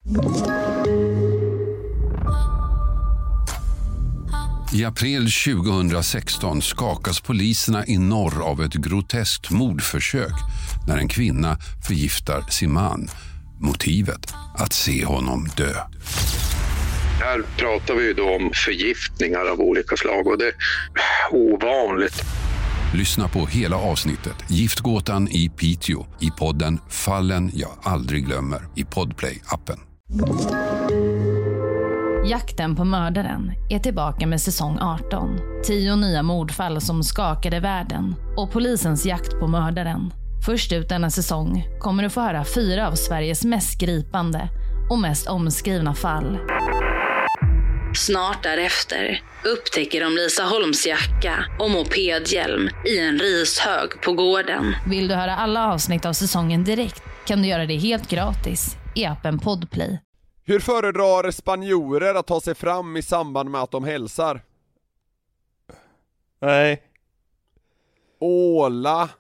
I april 2016 skakas poliserna i norr av ett groteskt mordförsök när en kvinna förgiftar sin man. Motivet att se honom dö. Här pratar vi då om förgiftningar av olika slag och det är ovanligt. Lyssna på hela avsnittet Giftgåtan i Piteå i podden Fallen jag aldrig glömmer i Podplay-appen. Jakten på mördaren är tillbaka med säsong 18. 10 nya mordfall som skakade världen och polisens jakt på mördaren. Först ut denna säsong kommer du få höra 4 av Sveriges mest gripande och mest omskrivna fall. Snart därefter upptäcker de Lisa Holms jacka och mopedhjälm i en rishög på gården. Vill du höra alla avsnitt av säsongen direkt kan du göra det helt gratis i appen Podplay. Hur föredrar spanjorer att ta sig fram i samband med att de hälsar? Nej. Åla.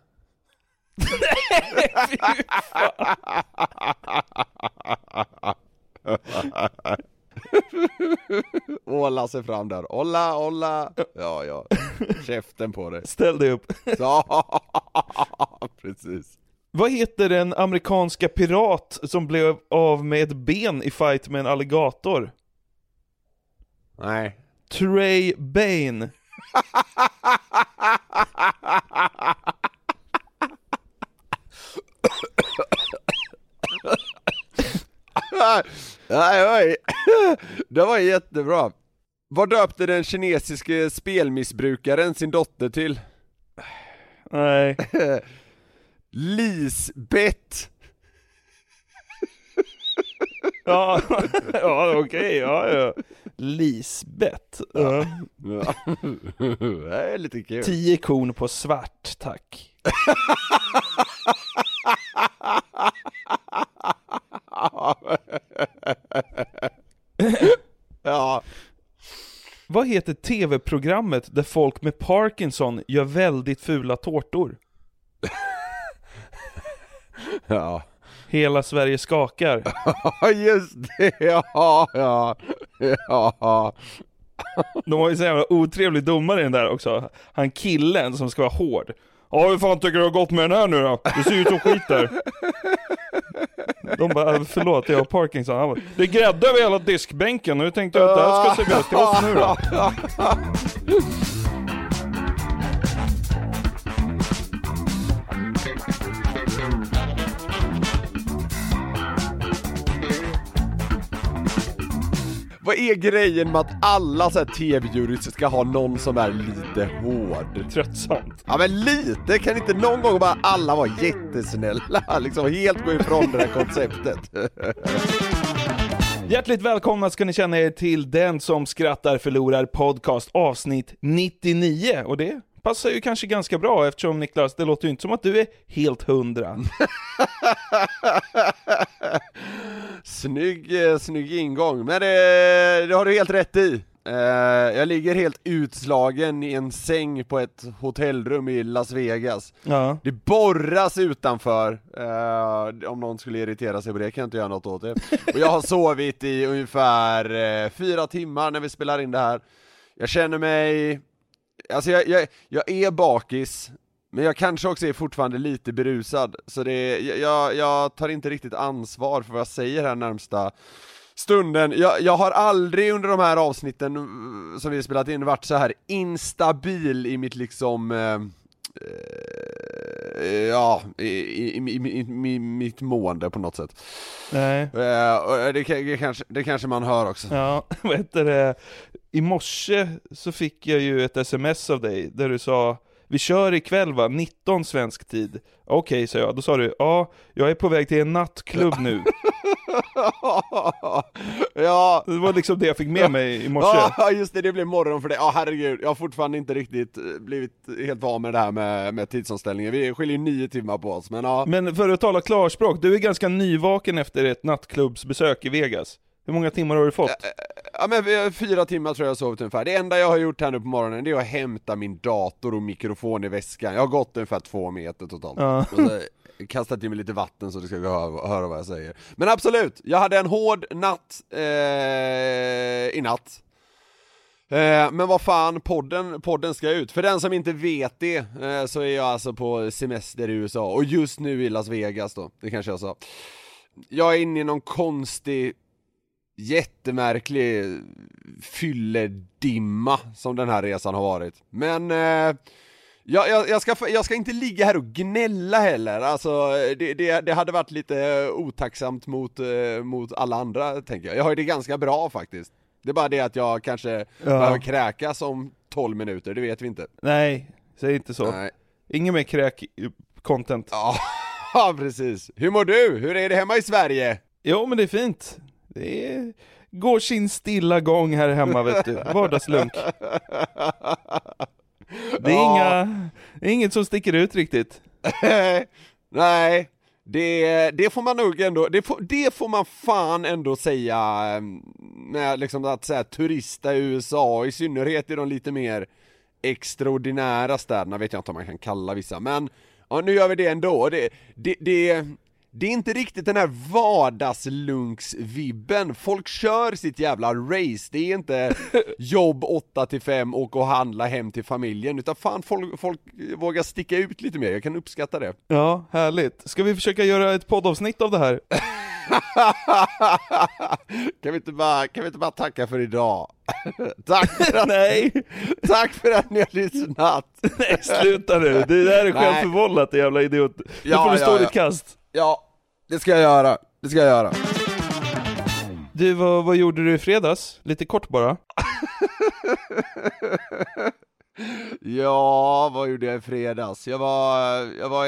Åla sig fram där. Olla. Ja. Käften på dig. Ställ dig upp. Ja, precis. Vad heter den amerikanska pirat som blev av med ett ben i fight med en alligator? Nej. Trey Bane. Nej. Det var jättebra. Vad döpte den kinesiske spelmissbrukaren sin dotter till? Nej. Lisbeth. Ja, okej, ja. Lisbeth. Ja. Det är lite kul. 10 korn på svart, tack. Ja. Vad heter tv-programmet där folk med Parkinson gör väldigt fula tårtor? Ja. Hela Sverige skakar. Ja, just det. Ja. De har ju så jävla otrevlig domare i den där också. Han killen som ska vara hård. Ja, hur fan tycker du har gått med den här nu då? Det ser ut som skit där. De bara, förlåt, jag har Parkinson. Han bara, det är grädde över hela diskbänken. Nu tänkte jag att det här ska serveras till oss nu då. Vad är grejen med att alla så här tv-jurys ska ha någon som är lite hård? Tröttsamt. Ja, men lite, kan inte någon gång bara alla vara jättesnälla, liksom helt gå ifrån det här konceptet. Hjärtligt välkomna ska ni känna er till Den som skrattar förlorar podcast avsnitt 99. Och det passar ju kanske ganska bra eftersom, Niklas, det låter ju inte som att du är helt 100. Snygg ingång. Men det har du helt rätt i. Jag ligger helt utslagen i en säng på ett hotellrum i Las Vegas. Ja. Det borras utanför. Om någon skulle irritera sig på det kan jag inte göra något åt det. Och jag har sovit i ungefär 4 timmar när vi spelar in det här. Jag känner mig... Alltså jag är bakis, men jag kanske också är fortfarande lite berusad. Så jag tar inte riktigt ansvar för vad jag säger här närmsta stunden. Jag har aldrig under de här avsnitten som vi har spelat in varit så här instabil i mitt liksom i mitt mående på något sätt. Nej. Det kanske man hör också. Ja, vad heter det? I morse så fick jag ju ett sms av dig där du sa: vi kör ikväll va, 19 svensk tid. Okej, sa jag. Då sa du, ja, jag är på väg till en nattklubb nu. Ja. Det var liksom det jag fick med mig i morse. Ja, just det blev morgon för det. Ja, herregud, jag har fortfarande inte riktigt blivit helt van med det här med tidsomställningen. Vi skiljer 9 timmar på oss, men ja. Men för att tala klarspråk, du är ganska nyvaken efter ett nattklubbsbesök i Vegas. Hur många timmar har du fått? Ja, men 4 timmar tror jag sovit ungefär. Det enda jag har gjort här nu på morgonen, det är att hämta min dator och mikrofon i väskan. Jag har gått ungefär 2 meter totalt. Ja. Och så kastat i mig lite vatten så det ska höra vad jag säger. Men absolut, jag hade en hård natt i natt. Men vad fan, podden ska ut. För den som inte vet det, så är jag alltså på semester i USA. Och just nu i Las Vegas då, det kanske jag sa. Jag är inne i någon konstig, jättemärklig fylledimma som den här resan har varit. Men jag ska inte ligga här och gnälla heller. Alltså det hade varit lite otacksamt mot alla andra, tänker jag. Jag har det ganska bra faktiskt. Det är bara det att jag kanske behöver kräkas om 12 minuter, det vet vi inte. Nej, säg inte så. Nej. Ingen mer kräk-content. Ja, precis. Hur mår du? Hur är det hemma i Sverige? Jo, men det är fint. Det går sin stilla gång här hemma, vet du. Vardagslunk. Det är inget som sticker ut riktigt. Nej, det får man nog ändå, det får man fan ändå säga, med liksom att säga turista i USA, i synnerhet i de lite mer extraordinära städerna, vet jag inte om man kan kalla vissa, men ja, nu gör vi det ändå. Det är inte riktigt den här vardagslunksvibben. Folk kör sitt jävla race. Det är inte jobb 8-5 och handla hem till familjen, utan fan folk vågar sticka ut lite mer. Jag kan uppskatta det. Ja, härligt. Ska vi försöka göra ett poddavsnitt av det här? Kan vi inte bara tacka för idag? Tack för att, Nej. Tack för att ni har lyssnat. Nej, sluta nu. Det där är självförvållat, jävla idiot. Nu får du stå ditt kast. Ja, det ska jag göra. Du, vad gjorde du i fredags? Lite kort bara. Ja, vad gjorde jag i fredags? Jag var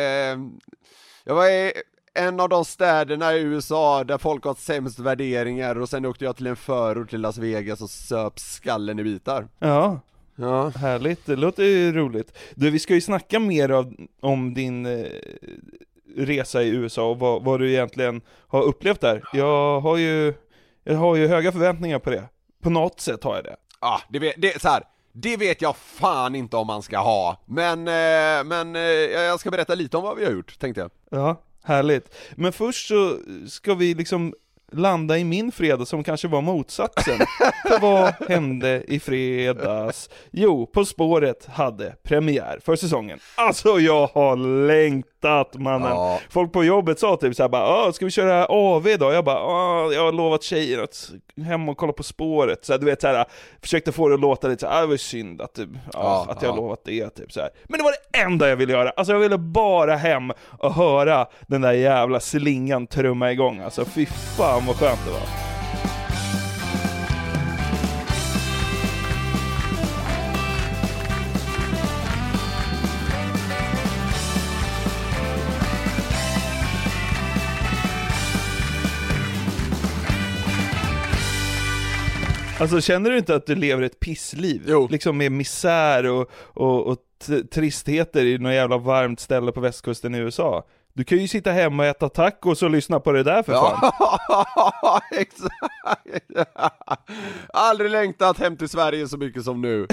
i en av de städerna i USA där folk har sämst värderingar, och sen åkte jag till en förort till Las Vegas och söp skallen i bitar. Ja. Ja. Härligt, det låter ju roligt. Du, vi ska ju snacka mer om din resa i USA och vad du egentligen har upplevt där. Jag har ju höga förväntningar på det. På något sätt har jag det. Ja, det vet jag fan inte om man ska ha. Men jag ska berätta lite om vad vi har gjort, tänkte jag. Ja, härligt. Men först så ska vi liksom landa i min fredag som kanske var motsatsen. För vad hände i fredags? Jo, På spåret hade premiär för säsongen. Alltså jag har längtat, mannen. Ja. Folk på jobbet sa typ såhär bara, ska vi köra AV då? Jag bara, jag har lovat tjejer att hem och kolla På spåret. Så du vet såhär, försökte få det att låta lite såhär, det var synd att att jag har lovat det typ såhär. Men det var det enda jag ville göra. Alltså jag ville bara hem och höra den där jävla slingan trumma igång. Alltså fy fan vad skönt det var. Alltså känner du inte att du lever ett pissliv? Jo. Liksom med misär och tristheter i något jävla varmt ställe på västkusten i USA. Du kan ju sitta hemma och äta tacos och lyssna på det där för fan. Ja, exakt. Aldrig längtat hem till Sverige så mycket som nu.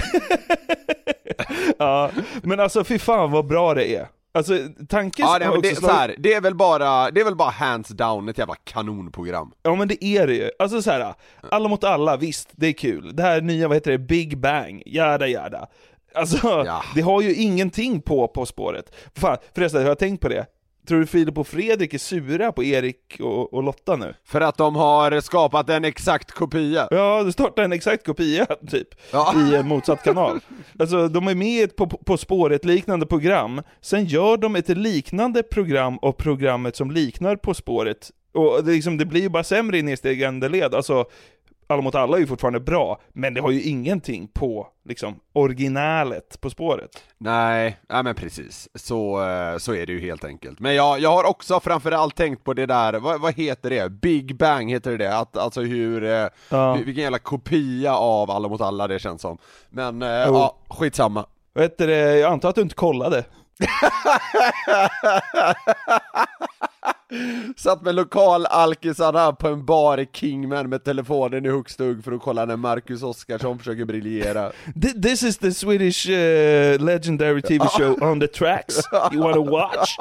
Ja, men alltså fy fan vad bra det är. Alltså tanken det är väl bara hands down ett jävla kanonprogram. Ja, men det är det ju. Alltså så här, Alla mot alla, visst, det är kul. Det här nya, vad heter det? Big Bang, jada. Alltså, det har ju ingenting på spåret. Fan, förresten, har jag tänkt på det? Tror du Filip och Fredrik är sura på Erik och Lotta nu? För att de har skapat en exakt kopia. Ja, du startar en exakt kopia typ i en motsatt kanal. Alltså de är med på spåret liknande program. Sen gör de ett liknande program och programmet som liknar På spåret. Och det blir ju bara sämre i nedstegande led. Alltså Alla mot alla är ju fortfarande bra, men det har ju ingenting på originalet På spåret. Nej, men precis. Så är det ju helt enkelt. Men jag har också framförallt tänkt på det där, vad heter det? Big Bang heter det. Alltså vilken jävla kopia av Alla mot alla det känns som. Men skitsamma. Vet du, jag antar att du inte kollade. Satt med lokal-alkisarna på en bar i Kingman med telefonen i högsta hugg för att kolla när Marcus Oskarsson försöker briljera. This is the Swedish legendary TV show On the Tracks. You wanna watch?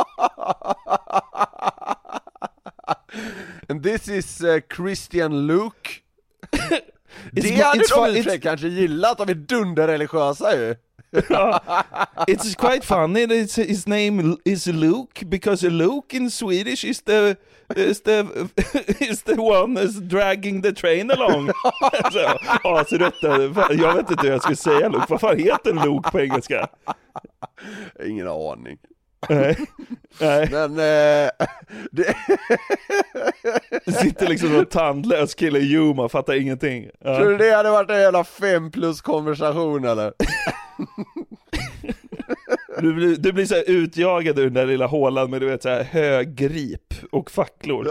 And this is Christian Luke. Det hade de kanske gillat, de är dunderreligiösa ju. It's quite funny that his name is Luke, because Luke in Swedish is the one who's dragging the train along. Så jag vet inte hur jag ska säga Luke. Vad fan heter Luke på engelska? Ingen aning. Nej. Men det sitter liksom en tandlös kille i Yuma, fattar ingenting. Tror du det hade varit en jävla 5+ konversation eller? Du blir så här utjagad ur den där lilla hålan med, du vet, så här högrip och facklor.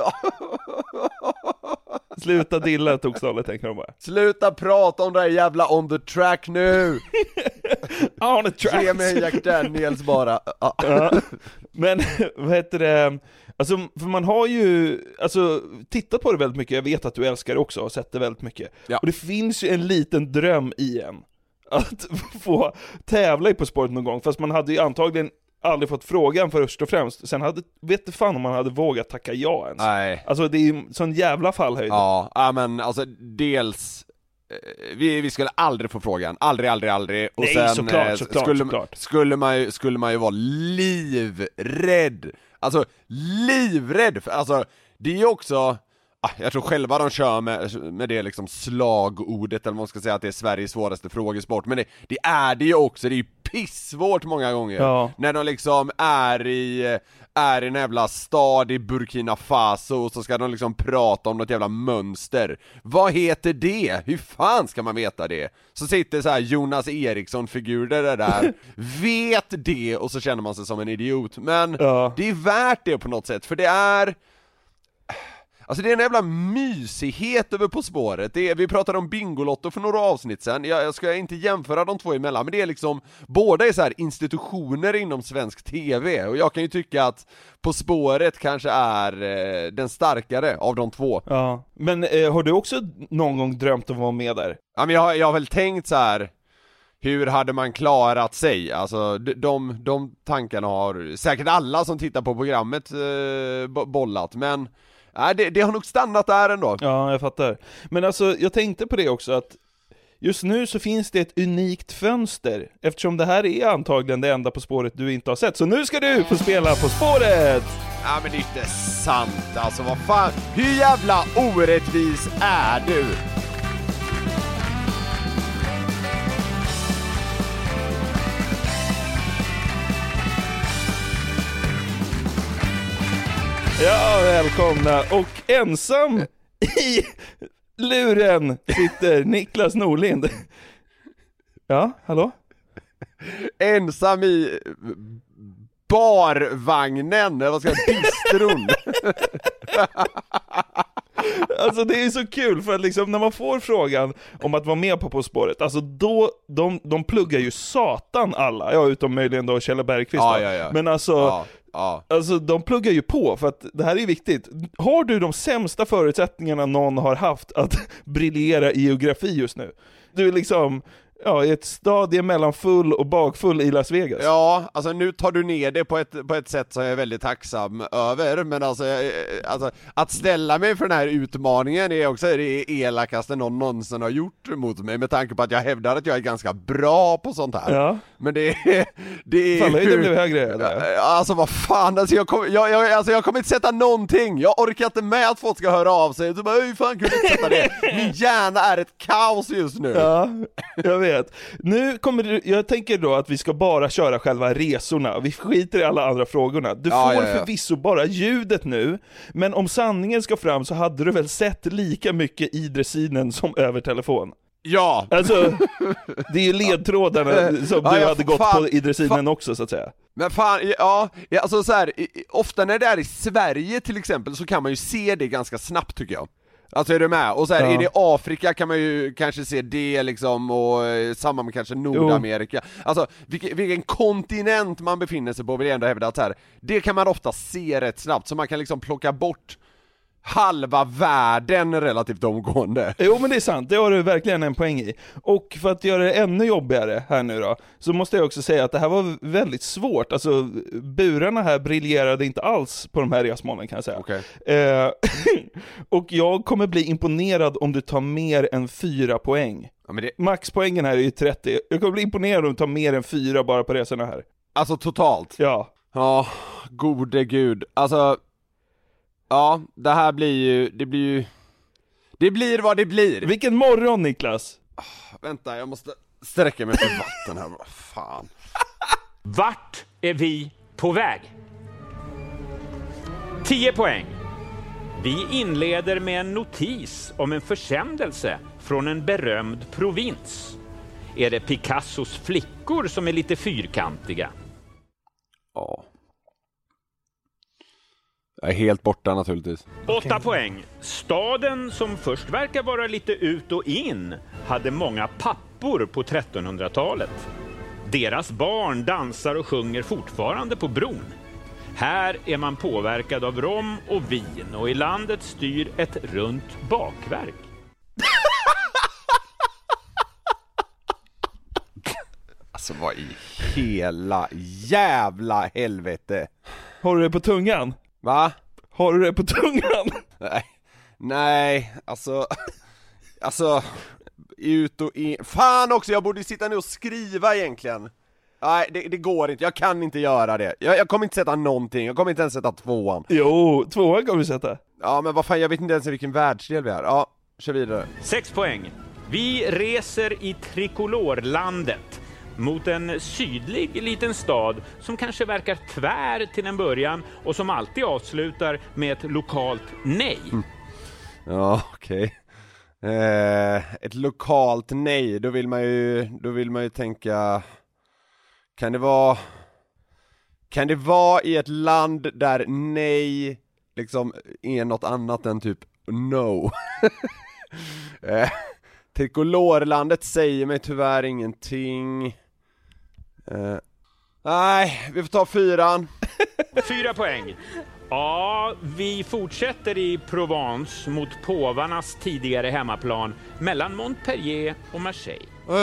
Sluta dilla, tog stålet, tänker de bara. Sluta prata om det här jävla On the Track nu. On the Track. Ge mig Jack Daniels bara. Men vad heter det? Alltså, för man har ju tittat på det väldigt mycket. Jag vet att du älskar det också och sett det väldigt mycket. Och det finns ju en liten dröm i en att få tävla i På spåret någon gång. Fast man hade ju antagligen aldrig fått frågan först och främst. Sen vet du fan om man hade vågat tacka ja ens. Nej. Alltså det är ju sån jävla fallhöjd. Ja, men alltså dels vi skulle aldrig få frågan. Aldrig. Och nej, sen såklart. Skulle man ju vara livrädd. Alltså livrädd. Alltså det är ju också, jag tror själva de kör med det liksom slagordet, eller vad man ska säga, att det är Sveriges svåraste frågesport. Men det är det ju också. Det är ju pissvårt många gånger. Ja. När de liksom är i en jävla stad i Burkina Faso och så ska de liksom prata om något jävla mönster. Vad heter det? Hur fan ska man veta det? Så sitter så här Jonas Eriksson-figurer där vet det, och så känner man sig som en idiot. Men det är värt det på något sätt, för det är... Alltså det är en jävla mysighet över På spåret. Vi pratade om Bingolotto för några avsnitt sen. Jag ska inte jämföra de två emellan, men det är liksom, båda är så här institutioner inom svensk tv. Och jag kan ju tycka att På spåret kanske är den starkare av de två. Ja. Men har du också någon gång drömt om att vara med där? Ja, men jag har väl tänkt så här: hur hade man klarat sig? Alltså de tankarna har säkert alla som tittar på programmet bollat, men det har nog stannat där ändå. Ja, jag fattar. Men alltså, jag tänkte på det också, att just nu så finns det ett unikt fönster, eftersom det här är antagligen det enda På spåret du inte har sett. Så nu ska du få spela På spåret! Ja, men det är inte sant. Alltså, vad fan? Hur jävla orättvis är du? Ja, välkomna. Och ensam i luren sitter Niklas Norlind. Ja, hallå? Ensam i barvagnen, eller vad ska jag säga, bistron. Alltså det är så kul, för att liksom när man får frågan om att vara med på spåret, alltså då, de pluggar ju satan alla, utom möjligen då Kjell Bergqvist. Ja. Men alltså, alltså de pluggar ju på, för att det här är viktigt. Har du de sämsta förutsättningarna någon har haft att briljera i geografi just nu? Du är liksom... i ett stadie mellan full och bakfull i Las Vegas. Ja, alltså nu tar du ner det på ett sätt som jag är väldigt tacksam över. Men alltså att ställa mig för den här utmaningen är också det elakaste någon någonsin har gjort mot mig, med tanke på att jag hävdar att jag är ganska bra på sånt här. Ja. Men det är fan, höjden blev högre, eller? Alltså vad fan, alltså jag kommer inte sätta någonting. Jag orkar inte med att folk ska höra av sig. Så bara, hur fan kunde jag inte sätta det? Min hjärna är ett kaos just nu. Ja, jag vet. Jag tänker då att vi ska bara köra själva resorna. Vi skiter i alla andra frågorna. Du får förvisso bara ljudet nu, men om sanningen ska fram så hade du väl sett lika mycket i dressinen som över telefon. Ja. Alltså, det är ju ledtrådarna som du hade gått på i dressinen också, så att säga. Men fan, alltså så här, ofta när det är i Sverige till exempel så kan man ju se det ganska snabbt, tycker jag. Alltså är du med? Och så här, Ja. är det Afrika kan man ju kanske se det liksom, och samma med kanske Nordamerika. Alltså vilken kontinent man befinner sig på vill jag ändå hävda att här, det kan man ofta se rätt snabbt, så man kan liksom plocka bort halva världen relativt omgående. Jo, men det är sant, det har du verkligen en poäng i. Och för att göra det ännu jobbigare här nu då, så måste jag också säga att det här var väldigt svårt. Alltså burarna här briljerade inte alls på de här resmålen, kan jag säga. Okay. Och jag kommer bli imponerad om du tar mer än 4 poäng. Ja, men det... Maxpoängen här är ju 30. Jag kommer bli imponerad om du tar mer än 4 bara på resorna här. Alltså totalt? Ja. Ja, gode gud. Alltså, ja, det här blir ju, det blir vad det blir. Vilken morgon, Niklas. Vänta, jag måste sträcka mig för vatten här. Vad fan. Vart är vi på väg? 10 poäng. Vi inleder med en notis om en försändelse från en berömd provins. Är det Picassos flickor som är lite fyrkantiga? Ja. Jag är helt borta naturligtvis. 8 poäng. Staden, som först verkar vara lite ut och in, hade många pappor på 1300-talet. Deras barn dansar och sjunger fortfarande på bron. Här är man påverkad av rom och vin, och i landet styr ett runt bakverk. Alltså vad i hela jävla helvete. Har du det på tungan? Va? Har du det på tungan? Nej, alltså ut och in. Fan också, jag borde sitta nu och skriva egentligen. Nej, det går inte, jag kan inte göra det. Jag kommer inte sätta någonting, jag kommer inte ens sätta 2:an. Jo, 2:an kommer du sätta. Ja, men vad fan, jag vet inte ens vilken världsdel vi är. Ja, kör vidare. 6 poäng. Vi reser i Trikolorlandet mot en sydlig liten stad som kanske verkar tvär till en början och som alltid avslutar med ett lokalt nej. Ja, okej. Ett lokalt nej, då vill man ju tänka, kan det vara i ett land där nej liksom är något annat än typ no? Trikolorlandet säger mig tyvärr ingenting. Nej, vi får ta 4:an. 4 poäng. Ja, vi fortsätter i Provence mot påvarnas tidigare hemmaplan mellan Montpellier och Marseille.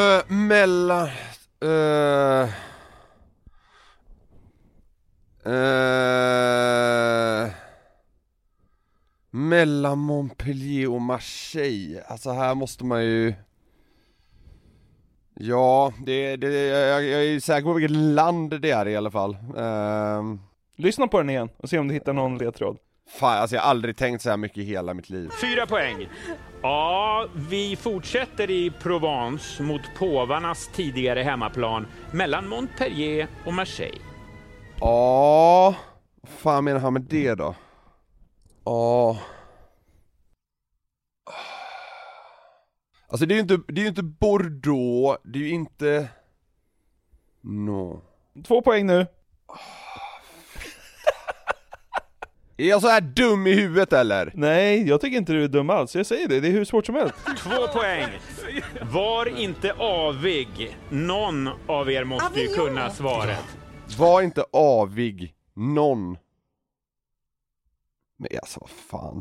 Mellan Montpellier och Marseille. Alltså här måste man ju... Ja, jag är säker på vilket land det är i alla fall. Lyssna på den igen och se om du hittar någon ledtråd. Fan, alltså jag har aldrig tänkt så här mycket i hela mitt liv. 4 poäng. Ja, vi fortsätter i Provence mot påvarnas tidigare hemmaplan mellan Montpellier och Marseille. Ja, vad fan menar han med det då? Ja. Alltså det är ju inte Bordeaux, det är ju inte... No. 2 poäng nu. Är jag så här dum i huvudet eller? Nej, jag tycker inte du är dum alls. Jag säger det är hur svårt som helst. 2 poäng. Var inte avig. Någon av er måste ju kunna svaret. Var inte avig. Någon. Men alltså vad fan.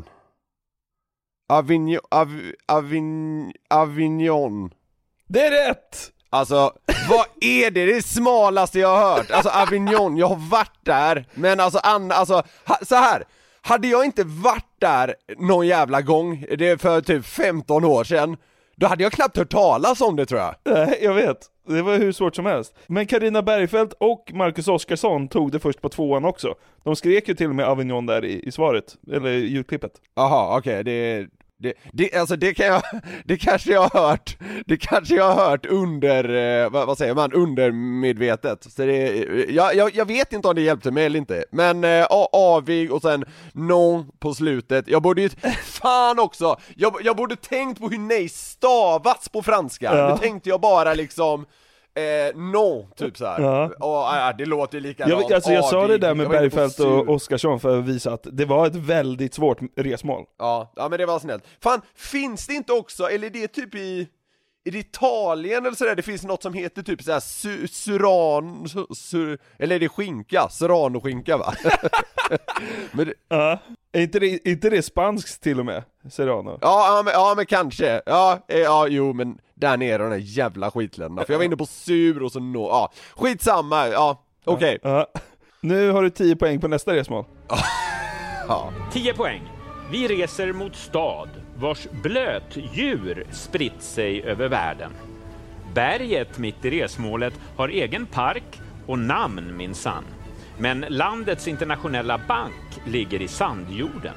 Avignon. Det är rätt! Alltså, vad är det? Det är det smalaste jag har hört. Alltså Avignon, jag har varit där. Men alltså, så här. Hade jag inte varit där någon jävla gång, det är för typ 15 år sedan, då hade jag knappt hört talas om det tror jag. Nej, jag vet. Det var hur svårt som helst. Men Carina Bergfeldt och Marcus Oskarsson tog det först på 2:an också. De skrek ju till och med Avignon där i svaret, eller i ljudklippet. Jaha, okej, det kanske jag har hört under, vad säger man, undermedvetet. Så jag vet inte om det hjälpte mig eller inte. Men avig och sen någon på slutet. Jag borde ju, fan också, jag borde tänkt på hur nej stavats på franska. Ja. Nu tänkte jag bara liksom No, typ så här. Ja. Det låter likadant. Jag sa det där med Jag var inne på Bergfeldt och Oskarsson för att visa att det var ett väldigt svårt resmål. Ja, men det var snällt. Fan, finns det inte också, eller är det typ i Italien eller sådär, det finns något som heter typ såhär eller är det skinka? Serrano-skinka, va? Men Ja, är inte det spanskt till och med? Serrano? Ja, men kanske. Jo, men där nere de där jävla skitländerna. För jag var inne på sur och så skitsamma, okej. Ja. Nu har du 10 poäng på nästa resmål. 10 poäng. Vi reser mot stad vars blötdjur spritt sig över världen. Berget mitt i resmålet har egen park och namn minsann. Men landets internationella bank ligger i sandjorden.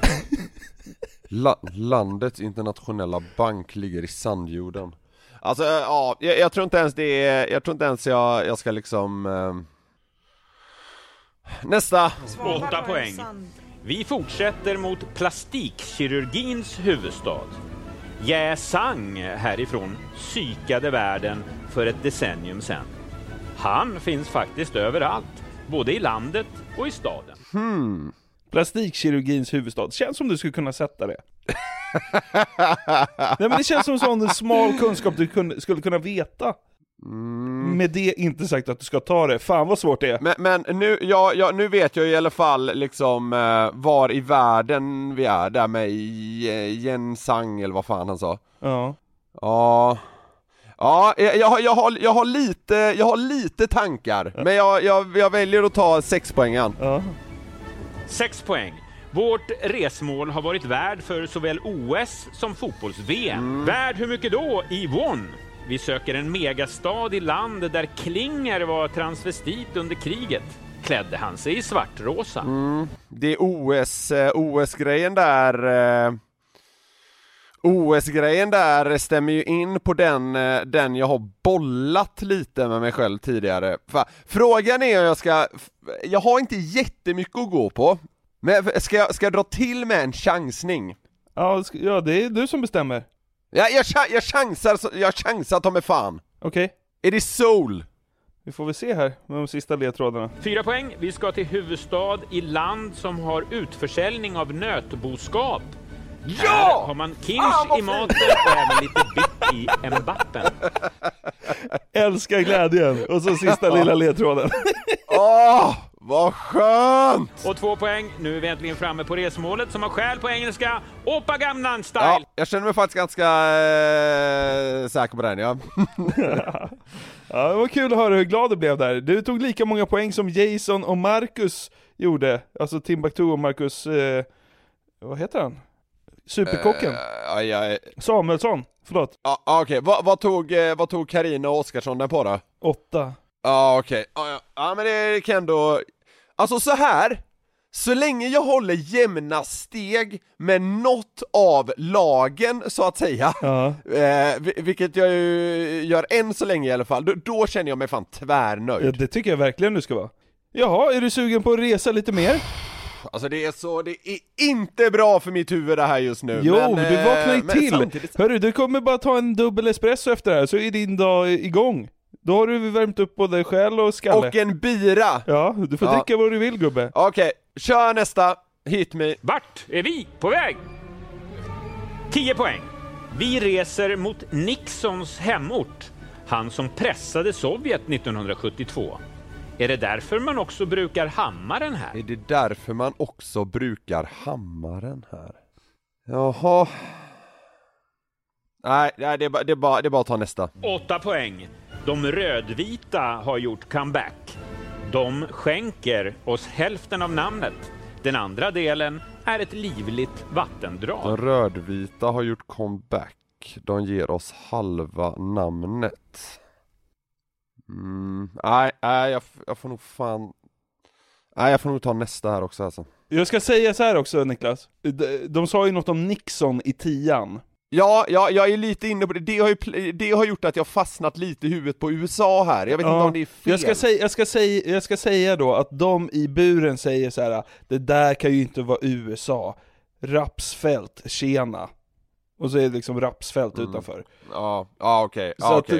Landets internationella bank ligger i sandjorden. Alltså, jag tror inte ens det är, jag tror inte ens jag ska liksom... Nästa! 8 poäng. Vi fortsätter mot plastikkirurgins huvudstad. Ye Sang härifrån psykade världen för ett decennium sedan. Han finns faktiskt överallt, både i landet och i staden. Plastikkirurgins huvudstad. Känns som du skulle kunna sätta det. Nej, men det känns som en sån smal kunskap du skulle kunna veta. Med det inte sagt att du ska ta det. Fan vad svårt det är. Men nu vet jag i alla fall liksom var i världen vi är där med Jensang eller vad fan han sa. Ja. Ja, jag har lite tankar, men jag väljer att ta 6 poängen. Ja. 6 poäng. Vårt resmål har varit värd för såväl OS som fotbolls-VM. Värd hur mycket då i won? Vi söker en megastad i land där Klinger var transvestit under kriget. Klädde han sig i svartrosa. Det är OS-grejen där. OS-grejen där stämmer ju in på den jag har bollat lite med mig själv tidigare. Frågan är om jag har inte jättemycket att gå på. Men ska jag dra till med en chansning? Ja, det är du som bestämmer. Ja, jag chansar ta mig fan. Okej. Är det Seoul? Vi får väl se här med de sista ledtrådarna. 4 poäng. Vi ska till huvudstad i land som har utförsäljning av nötboskap. Här har man kinch i maten och även lite bitt i Mbappen. Älskar glädjen. Och så sista lilla ledtråden. Vad skönt! Och 2 poäng. Nu är vi äntligen framme på resmålet som har skäl på engelska. Oppa Gangnam Style. Ja, jag känner mig faktiskt ganska säker på den, ja. Ja, det var kul att höra hur glad du blev där. Du tog lika många poäng som Jason och Marcus gjorde. Alltså Timbuktu och Marcus... vad heter han? Superkocken. Samuelsson, förlåt. Okej. Vad tog Carina och Oskarsson den på då? 8. Okej. Ja, men det kan ändå... Alltså så här. Så länge jag håller jämna steg med något av lagen, så att säga, vilket jag ju gör än så länge i alla fall, då känner jag mig fan tvärnöjd. Ja, det tycker jag verkligen du ska vara. Jaha, är du sugen på att resa lite mer? Alltså det är inte bra för mitt huvud det här just nu. Jo, men, du vaknar ju till. Samtidigt... Hörru, du kommer bara ta en dubbel espresso efter det här, så är din dag igång. Då har du värmt upp både själ och skalle. Och en bira. Ja, du får dricka vad du vill, gubbe. Okej, kör nästa. Hit me. Vart är vi på väg? 10 poäng. Vi reser mot Nixons hemort. Han som pressade Sovjet 1972. Är det därför man också brukar hammaren här? Är det därför man också brukar hammaren här? Jaha. Nej, det är bara att ta nästa. 8 poäng. De rödvita har gjort comeback. De skänker oss hälften av namnet. Den andra delen är ett livligt vattendrag. De rödvita har gjort comeback. De ger oss halva namnet. Nej, jag får nog fan... Nej, jag får nog ta nästa här också alltså. Jag ska säga så här också, Niklas. De sa ju något om Nixon i 10:an. Ja, jag är lite inne på det. Det har gjort att jag fastnat lite i huvudet på USA här. Jag vet inte om det är fel. Jag ska säga då att de i buren säger så här: det där kan ju inte vara USA. Rapsfält, tjena. Och så är det liksom rapsfält utanför. Ja, okej. Så att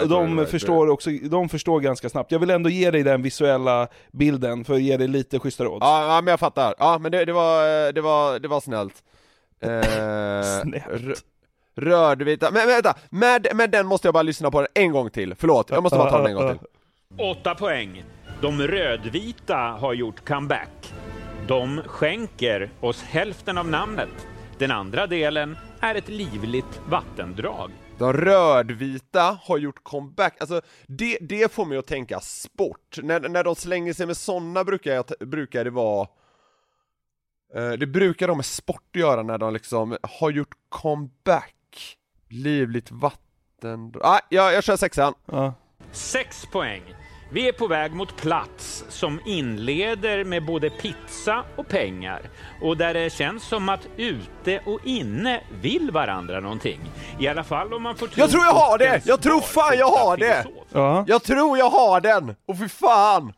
de förstår ganska snabbt. Jag vill ändå ge dig den visuella bilden för att ge dig lite schysstare odds. Ja, men jag fattar. Ja, men det var snällt. Snällt. Rödvita. Men vänta, med den måste jag bara lyssna på den en gång till. Förlåt, jag måste bara ta den en gång till. 8 poäng. De rödvita har gjort comeback. De skänker oss hälften av namnet. Den andra delen är ett livligt vattendrag. De rödvita har gjort comeback. Alltså, det får mig att tänka sport. När de slänger sig med sådana brukar det vara... Det brukar de med sport göra när de liksom har gjort comeback. Livligt vattendrag. Jag kör 6:an. Ja. 6 poäng. Vi är på väg mot plats som inleder med både pizza och pengar. Och där det känns som att ute och inne vill varandra någonting. I alla fall om man får tro... Jag tror jag har det! Jag tror fan jag har det! Ja. Jag tror jag har den! Och för fan!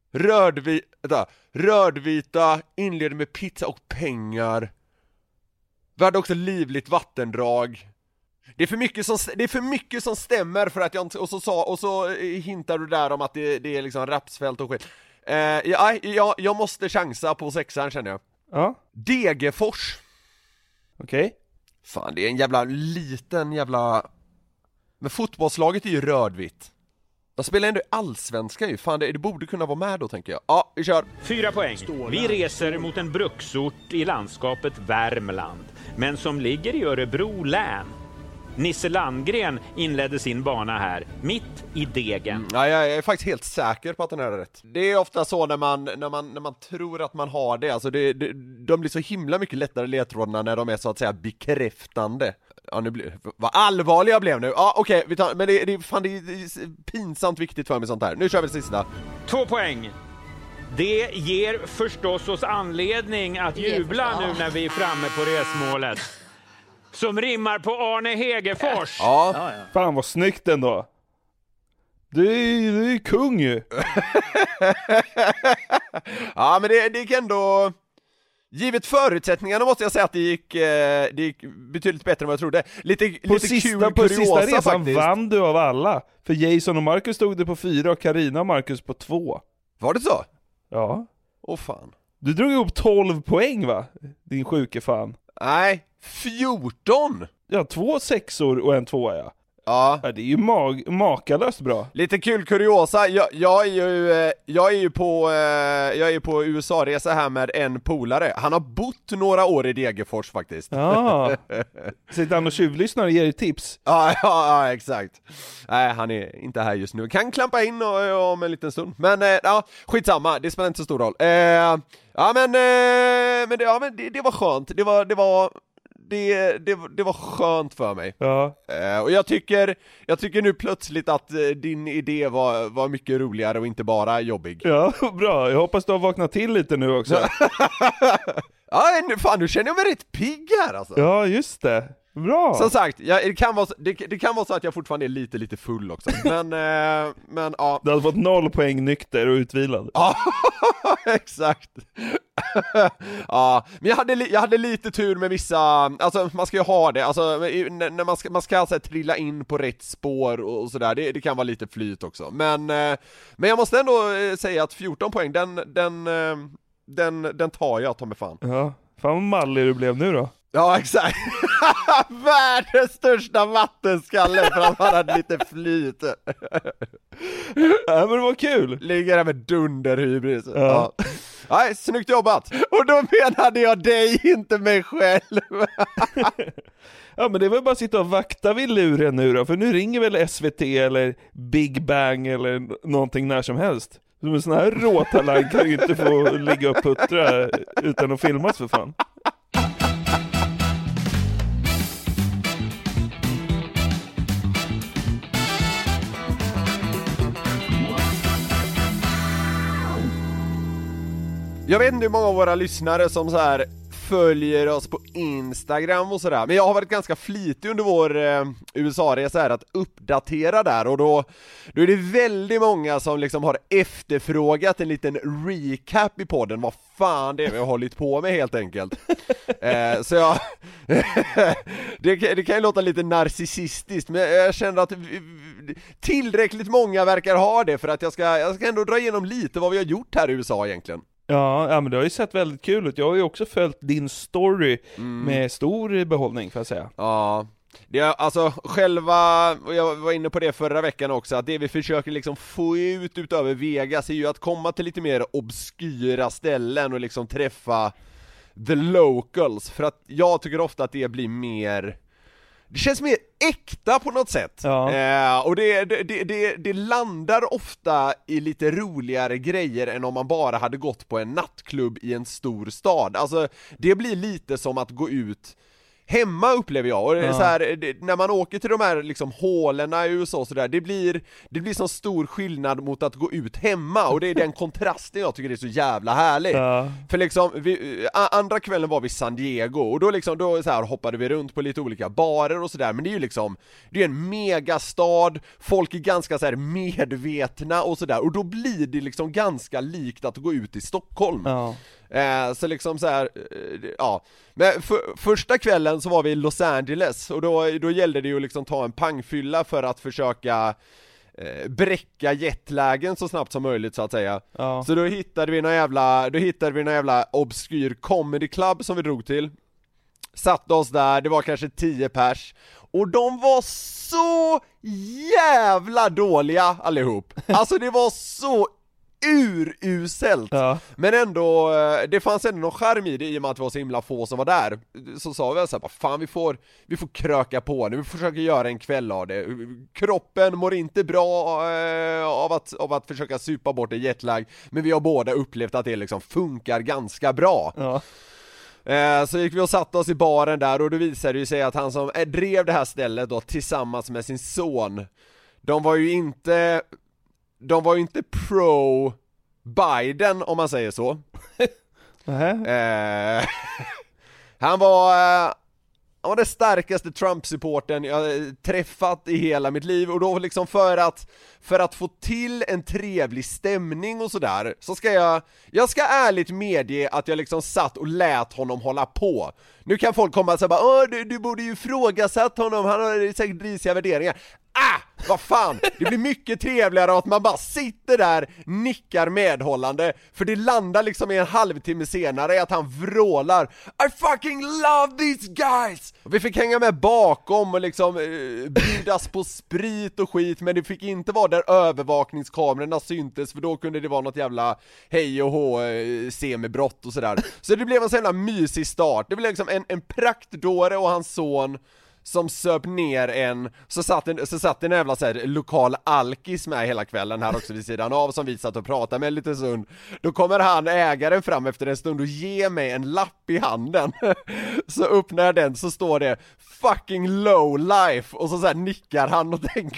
Rödvita inleder med pizza och pengar. Vi hade också livligt vattendrag. Det är för mycket som stämmer för att jag inte... Och så hintar du där om att det är liksom rapsfält och skit. Jag måste chansa på 6:an, känner jag. Ja. Degerfors. Okej. Fan, det är en liten jävla... Men fotbollslaget är ju rödvitt. De spelar ändå allsvenska ju. Fan, det borde kunna vara med då, tänker jag. Ja, vi kör. 4 poäng. Vi reser mot en bruksort i landskapet Värmland, men som ligger i Örebro län. Nisse Landgren inledde sin bana här, mitt i Degen. Ja, jag är faktiskt helt säker på att den är rätt. Det är ofta så när man tror att man har det. Alltså de blir så himla mycket lättare ledtrådarna när de är så att säga bekräftande. Ja, vad allvarlig jag blev nu. Ja, okej, men det är pinsamt viktigt för mig sånt här. Nu kör vi sista. 2 poäng. Det ger förstås oss anledning att jubla nu när vi är framme på resmålet. Som rimmar på Arne Hegerfors. Ja. Fan vad snyggt ändå. Du är kung ju. Ja, men det gick ändå... Givet förutsättningarna måste jag säga att det gick betydligt bättre än vad jag trodde. Lite På kul sista kuriosa resan faktiskt. vann du av alla. För Jason och Marcus stod det på 4 och Carina och Marcus på 2. Var det så? Ja. Åh fan. Du drog ihop 12 poäng va? Din sjuke fan. Nej, 14! Ja, 2 6-or och en 2, ja. Ja. Ja, det är ju makalöst bra. Lite kul kuriosa. Jag är ju på USA-resa här med en polare. Han har bott några år i Degerfors faktiskt. Ja. Sitter han och tjuvlyssnar och ger tips? Ja, exakt. Nej, han är inte här just nu. Kan klampa in om en liten stund. Men skitsamma, det spelar inte så stor roll. Men det var skönt. Det var skönt för mig. Ja. Och jag tycker nu plötsligt att din idé var mycket roligare och inte bara jobbig. Ja, bra. Jag hoppas du har vaknat till lite nu också. Ja, fan, nu känner jag mig rätt pigg här alltså. Ja, just det. Bra. Som sagt, det kan vara så att jag fortfarande är lite full också. Men ja. Du hade fått 0 poäng nykter och utvilad. Ja, exakt. Ja, men jag hade lite tur med vissa. Alltså man ska ju ha det. Alltså när man ska alltså trilla in på rätt spår och sådär. Det kan vara lite flyt också. Men jag måste ändå säga att 14 poäng den tar jag, ta mig fan. Ja, fan vad mallig du blev nu då. Ja, exakt. Världens största vattenskalle för att man hade lite flyt. Ja, men det var kul. Ligger där med dunderhybris. Ja. Nej, snyggt jobbat. Och då menade jag dig, inte mig själv. Ja, men det är väl bara att sitta och vakta vid luren nu då. För nu ringer väl SVT eller Big Bang eller någonting när som helst. Som en sån här råtalang kan ju inte få ligga och puttra utan att filmas för fan. Jag vet inte hur många av våra lyssnare som så här följer oss på Instagram och sådär. Men jag har varit ganska flitig under vår USA-resa här att uppdatera där, och då är det väldigt många som liksom har efterfrågat en liten recap i podden. Vad fan det är vi har hållit på med helt enkelt. Så jag det kan ju låta lite narcissistiskt, men jag känner att tillräckligt många verkar ha det för att jag ska ändå dra igenom lite vad vi har gjort här i USA egentligen. Ja, men det har ju sett väldigt kul ut. Jag har ju också följt din story med stor behållning, får jag säga. Ja, det är alltså själva, och jag var inne på det förra veckan också, att det vi försöker liksom få ut utöver Vegas är ju att komma till lite mer obskyra ställen och liksom träffa the locals, för att jag tycker ofta att det blir mer, det känns mer äkta på något sätt. Ja. Och det landar ofta i lite roligare grejer än om man bara hade gått på en nattklubb i en stor stad. Alltså det blir lite som att gå ut hemma, upplever jag. Och det är så här, när man åker till de här liksom hålorna i USA och så där, det blir så stor skillnad mot att gå ut hemma, och det är den kontrasten jag tycker är så jävla härlig. För liksom andra kvällen var vi i San Diego, och då så här hoppade vi runt på lite olika barer och så där, men det är ju liksom, det är en megastad, folk är ganska så här medvetna och så där, och då blir det liksom ganska likt att gå ut i Stockholm. Så liksom så här, ja. Men första kvällen så var vi i Los Angeles, och då gällde det ju liksom ta en pangfylla för att försöka bräcka jetlagen så snabbt som möjligt, så att säga. Så då hittade vi någon jävla obskyr comedy club som vi drog till. Satte oss där, det var kanske 10 pers, och de var så jävla dåliga allihop. Alltså det var så uruselt. Men ändå, det fanns ändå någon charm i det, i och med att det var så himla få som var där. Så sa vi så här, fan vi får kröka på nu, vi försöker göra en kväll av det. Kroppen mår inte bra av att försöka supa bort en jetlag, men vi har båda upplevt att det liksom funkar ganska bra. Så gick vi och satte oss i baren där, och då visade det sig att han som drev det här stället då, tillsammans med sin son, de var ju inte pro Biden, om man säger så. Han var det starkaste Trump-supporten jag träffat i hela mitt liv, och då liksom för att få till en trevlig stämning och sådär, så ska jag ska ärligt medge att jag liksom satt och lät honom hålla på. Nu kan folk komma och säga du borde ju ifrågasatt honom, han har säkert risiga värderingar. Vad fan, det blir mycket trevligare att man bara sitter där, nickar medhållande, för det landar liksom i en halvtimme senare att han vrålar I fucking love these guys! Och vi fick hänga med bakom och liksom bjudas på sprit och skit, men det fick inte vara där övervakningskamerorna syntes, för då kunde det vara något jävla hej och hå semibrott och sådär. Så det blev en sån jävla mysig start. Det blev liksom en praktdåre och hans son som söp ner så satt en jävla så här lokal alkis med hela kvällen här också vid sidan av, som vi satt och pratade med lite stund. Då kommer ägaren fram efter en stund och ger mig en lapp i handen. Så öppnar jag den, så står det fucking low life, och så här nickar han och tänker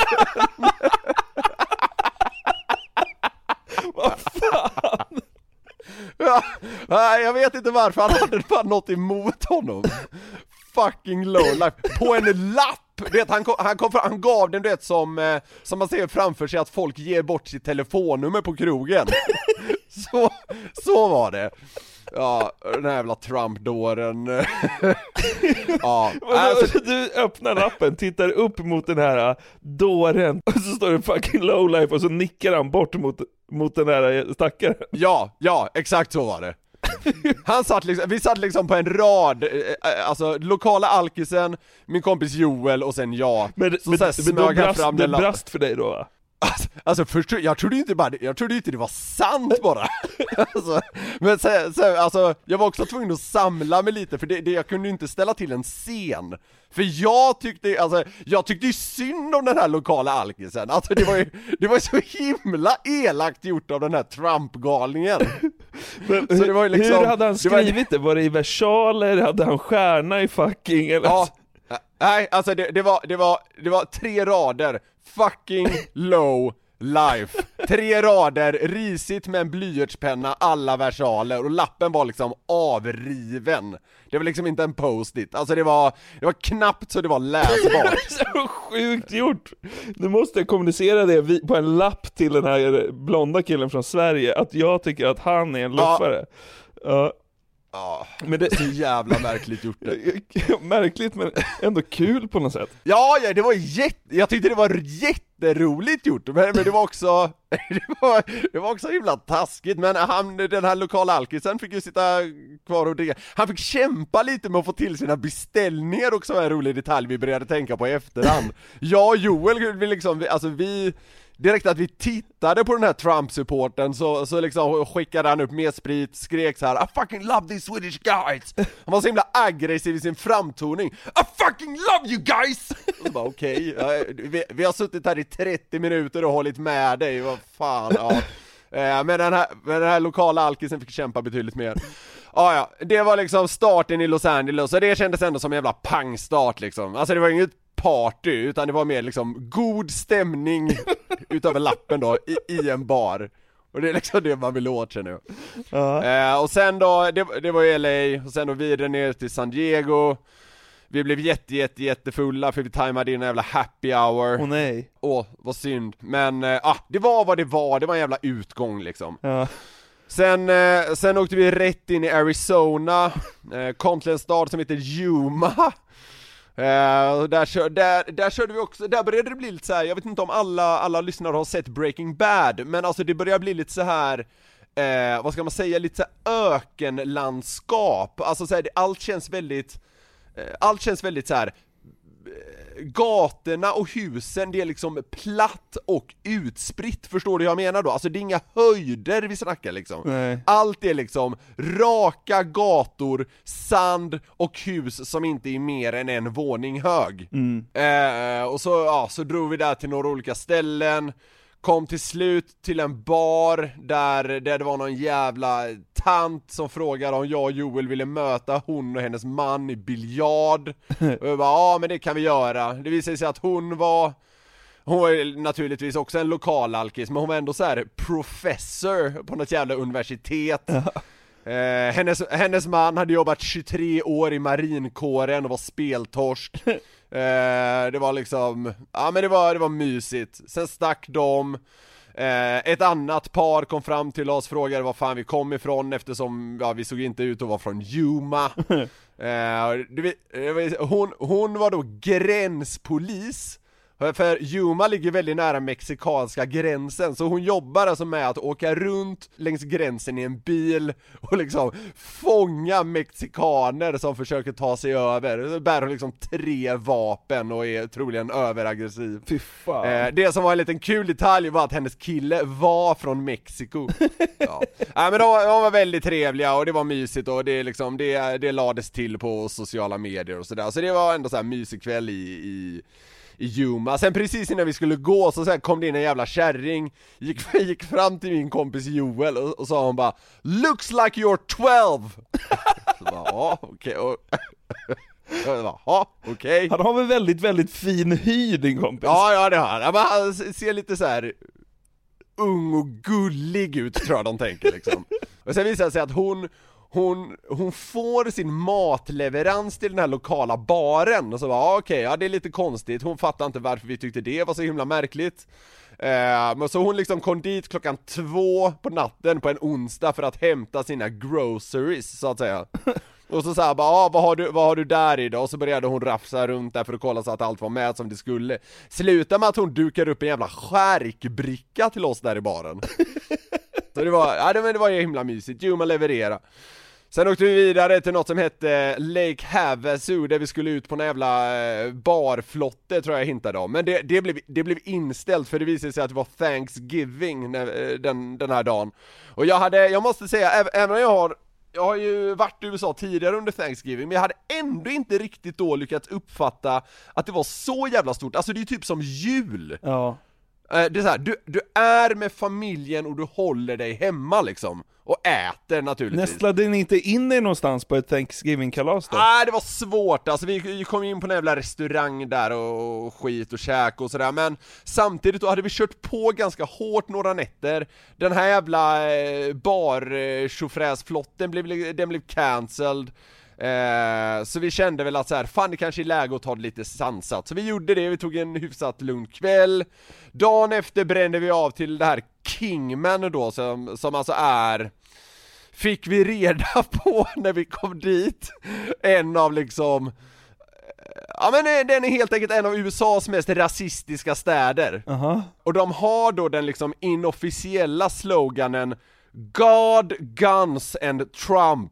vad fan? Ja, jag vet inte varför, han hade bara något emot honom. Fucking low life på en lapp. Vet, han gav den, vet, som man ser framför sig att folk ger bort sitt telefonnummer på krogen. så var det. Ja, den här jävla Trump-dåren. Ja, alltså, du öppnar lappen, tittar upp mot den här dåren, och så står det fucking low life, och så nickar han bort mot den här stackaren. Ja, exakt så var det. Vi satt liksom på en rad, alltså lokala alkisen, min kompis Joel och sen jag. Men det brast för dig då, va? Alltså först, jag trodde inte det var sant bara. Alltså, men alltså, jag var också tvungen att samla mig lite, för jag kunde inte ställa till en scen. För jag tyckte ju synd om den här lokala alkisen. Alltså det var så himla elakt gjort av den här Trump-galningen. Men så det var ju liksom, hur hade han skrivit det? Var det i versaler? Hade han stjärna i fucking? Eller? Ja, nej, alltså det var 3 rader. Fucking low life. 3 rader, risigt med en blyertspenna, alla versaler, och lappen var liksom avriven. Det var liksom inte en post-it. Alltså det var knappt så det var läsbart. Så sjukt gjort. Du måste kommunicera det på en lapp till den här blonda killen från Sverige, att jag tycker att han är en luffare. Ja. Ja, men det är så jävla märkligt gjort det. Märkligt men ändå kul på något sätt. Ja, det var jag tyckte det var jätteroligt gjort, men det var också det var också himla taskigt. Men den här lokala alkisen fick ju sitta kvar och dricka. Han fick kämpa lite med att få till sina beställningar, också en rolig detalj vi började tänka på i efterhand. Jag och Joel, vi direkt att vi tittade på den här Trump-supporten så liksom skickade han upp mer sprit, skrek så här: I fucking love these Swedish guys. Han var så himla aggressiv i sin framtoning. I fucking love you guys. Och så bara okej, vi har suttit här i 30 minuter och hållit med dig, vad fan, ja. Men den här lokala alkisen fick kämpa betydligt mer. Ja, det var liksom starten i Los Angeles, och det kändes ändå som en jävla pangstart liksom. Alltså det var inget party, utan det var mer liksom god stämning utöver lappen då i en bar. Och det är liksom det man vill åt sig nu. Och sen då, det var i LA, och sen då vidare ner till San Diego. Vi blev jättefulla för vi tajmade in en jävla happy hour. Åh nej. Vad synd. Men det var vad det var en jävla utgång liksom. Ja. Sen åkte vi rätt in i Arizona, kom till en stad som heter Yuma. Där körde vi också. Där började det bli lite så här. Jag vet inte om alla lyssnare har sett Breaking Bad, men alltså det börjar bli lite så här, vad ska man säga, lite så här ökenlandskap. Alltså så här, allt känns väldigt så här. Gatorna och husen, det är liksom platt och utspritt, förstår du vad jag menar då? Alltså det är inga höjder vi snackar liksom. Nej. Allt är liksom raka gator, sand och hus som inte är mer än en våning hög. Och så drog vi där till några olika ställen. Kom till slut till en bar där det var någon jävla tant som frågade om jag och Joel ville möta hon och hennes man i biljard. Och jag bara, men det kan vi göra. Det visade sig att hon var naturligtvis också en lokal alkis, men hon var ändå så här professor på något jävla universitet. Hennes man hade jobbat 23 år i marinkåren och var speltorsk. Det var liksom, men det var mysigt. Sen stack de. Ett annat par kom fram till oss, frågade var fan vi kom ifrån, eftersom vi såg inte ut att vara från Yuma. Hon var då gränspolis. För Yuma ligger väldigt nära mexikanska gränsen, så hon jobbar alltså med att åka runt längs gränsen i en bil och liksom fånga mexikaner som försöker ta sig över. Så bär hon liksom 3 vapen och är troligen överaggressiv. Fy fan. Det som var en liten kul detalj var att hennes kille var från Mexiko. Men de var väldigt trevliga och det var mysigt, och det liksom det lades till på sociala medier och sådär. Så det var ändå så här mysig kväll i Yuma. Sen precis innan vi skulle gå så kom det in en jävla kärring, gick fram till min kompis Joel och sa hon bara, looks like you're 12. Så bara, okej. Okej. Han har väl väldigt, väldigt fin hy, din kompis. Ja, det har han. Men han ser lite så här ung och gullig ut, tror jag de tänker liksom. Och sen visar det sig att hon får sin matleverans till den här lokala baren. Och så bara, det är lite konstigt. Hon fattar inte varför vi tyckte det var så himla märkligt. Men så hon liksom kom dit 2:00 på natten på en onsdag för att hämta sina groceries, så att säga. Och så sa bara, vad har du där idag? Och så började hon rafsa runt där för att kolla så att allt var med som det skulle. Sluta med att hon dukar upp en jävla skärkbricka till oss där i baren. Så det var ju himla mysigt. Yuma leverera. Sen åkte vi vidare till något som hette Lake Havasu, där vi skulle ut på en jävla barflotte, tror jag hintade om. Men det blev inställt, för det visade sig att det var Thanksgiving den här dagen. Och jag måste säga, även om jag har ju varit i USA tidigare under Thanksgiving, men jag hade ändå inte riktigt då lyckats uppfatta att det var så jävla stort. Alltså det är typ som jul. Ja. Det är så här, du är med familjen och du håller dig hemma liksom. Och äter naturligtvis. Nästlade ni inte in er någonstans på ett Thanksgiving-kalas då? Nej, det var svårt. Alltså vi kom in på en jävla restaurang där och skit och käk och sådär. Men samtidigt då hade vi kört på ganska hårt några nätter. Den här jävla bar-tjofräsflotten blev cancelled. Så vi kände väl att så här, fan det kanske är läge att ta det lite sansat. Så vi gjorde det, vi tog en hyfsat lugn kväll. Dagen efter brände vi av till det här Kingman då, som alltså är, fick vi reda på när vi kom dit, en av liksom, ja men den är helt enkelt en av USAs mest rasistiska städer. Och de har då den liksom inofficiella sloganen God, Guns and Trump.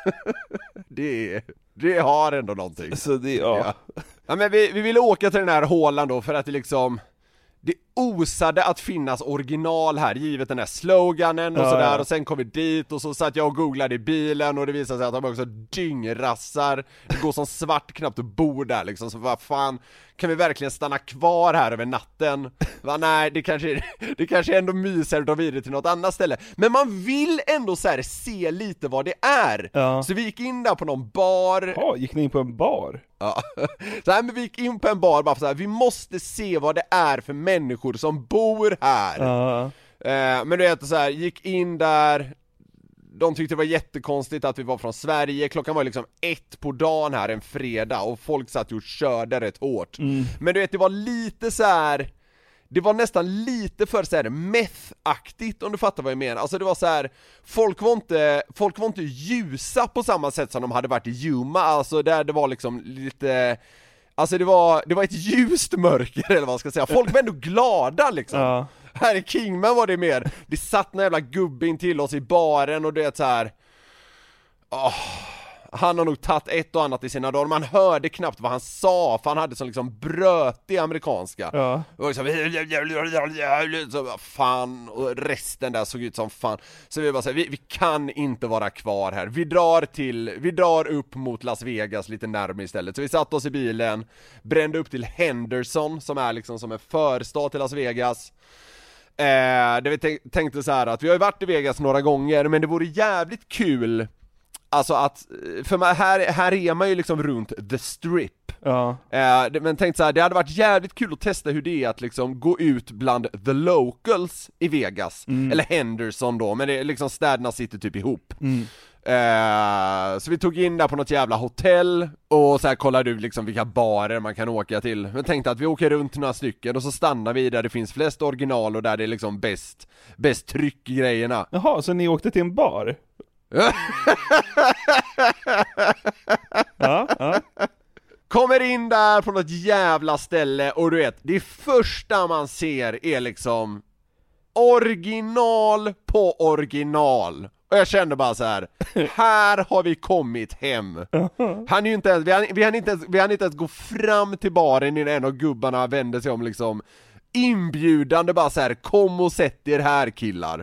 det har ändå någonting. Så det, ja. Ja, men vi ville åka till den här hålan då för att det liksom, det osade att finnas original här, givet den här sloganen och sådär. Ja. Och sen kom vi dit och så satt jag och googlade i bilen och det visade sig att de också dyngrassar. Det går som svart knappt att bo där liksom. Så vad fan, kan vi verkligen stanna kvar här över natten? Nej, det kanske är ändå mysigare att ta vidare till något annat ställe. Men man vill ändå så här se lite vad det är. Ja. Så vi gick in där på någon bar. Ja, gick ni in på en bar? Ja, så här, men vi gick in på en bar bara för så här, vi måste se vad det är för människor som bor här. Men du vet så här, gick in där. De tyckte det var jättekonstigt att vi var från Sverige. Klockan var liksom 1 på dagen här en fredag och folk satt och körde rätt hårt. Men du vet, det var lite så här, det var nästan lite för så här meth-aktigt, om du fattar vad jag menar. Alltså det var så här, folk var inte ljusa på samma sätt som de hade varit i Yuma. Alltså där det var liksom lite, alltså det var ett ljust mörker eller vad man ska säga. Folk var ändå glada liksom. Ja. Här i Kingman var det mer, det satt en jävla gubbe in till oss i baren och det är så här. Han har nog tagit ett och annat i sina dagar. Man hörde knappt vad han sa, för han hade sån liksom brötig amerikanska. Ja. Och så fan, och resten där såg ut som fan. Så vi bara säger, vi kan inte vara kvar här. Vi drar upp mot Las Vegas lite närmare istället. Så vi satt oss i bilen, brände upp till Henderson, som är liksom som en förstad till Las Vegas. Det vi tänkte så här att vi har ju varit i Vegas några gånger, men det vore jävligt kul, alltså att, för här är man ju liksom runt the strip. Ja. Men tänkte så här, det hade varit jävligt kul att testa hur det är att liksom gå ut bland the locals i Vegas, eller Henderson då, men det är liksom, städerna sitter typ ihop. Så vi tog in där på något jävla hotell och så här kollade ut liksom vilka barer man kan åka till. Men tänkte att vi åker runt några stycken och så stannar vi där det finns flest original och där det är liksom bäst tryck i grejerna. Jaha, så ni åkte till en bar? Ja. Kommer in där på något jävla ställe och du vet, det första man ser är liksom original på original. Och jag kände bara så här har vi kommit hem. Han är ju inte ens, vi hann inte ens gå fram till baren innan en av gubbarna vände sig om liksom inbjudande, bara så här: kom och sätt er här, killar.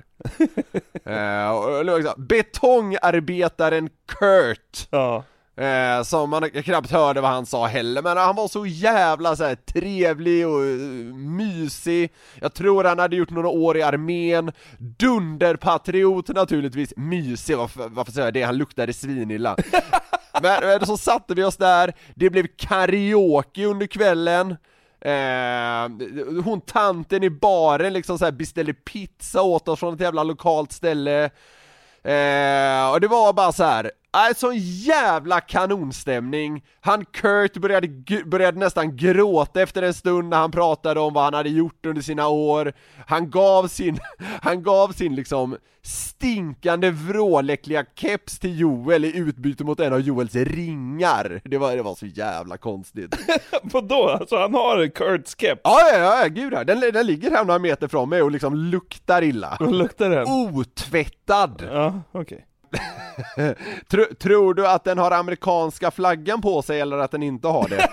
Betongarbetaren Kurt. Ja. Som man knappt hörde vad han sa heller, men han var så jävla så här trevlig och mysig. Jag tror han hade gjort några år i armén. Dunderpatriot naturligtvis. Mysig, varför säger jag det? Han luktade svinilla. Men så satte vi oss där. Det blev karaoke under kvällen. Hon tanten i baren liksom så här beställde pizza åt oss från ett jävla lokalt ställe. Och det var bara så här, sån jävla kanonstämning. Han Kurt började nästan gråta efter en stund när han pratade om vad han hade gjort under sina år. Han gav sin liksom stinkande vråläckliga keps till Joel i utbyte mot en av Joels ringar. Det var så jävla konstigt. Vadå? Alltså han har Kurts keps? Ja, gud. Den ligger här några meter från mig och liksom luktar illa. Vad luktar den? Otvättad. Ja, okej. Tror du att den har amerikanska flaggan på sig eller att den inte har det?